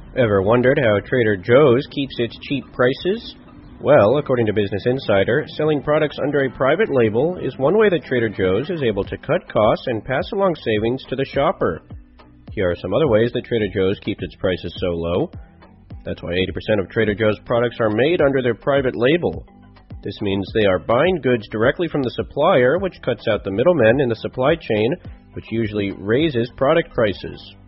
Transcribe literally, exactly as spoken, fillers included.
Ever wondered how Trader Joe's keeps its cheap prices? Well, according to Business Insider, selling products under a private label is one way that Trader Joe's is able to cut costs and pass along savings to the shopper. Here are some other ways that Trader Joe's keeps its prices so low. That's why eighty percent of Trader Joe's products are made under their private label. This means they are buying goods directly from the supplier, which cuts out the middlemen in the supply chain, which usually raises product prices.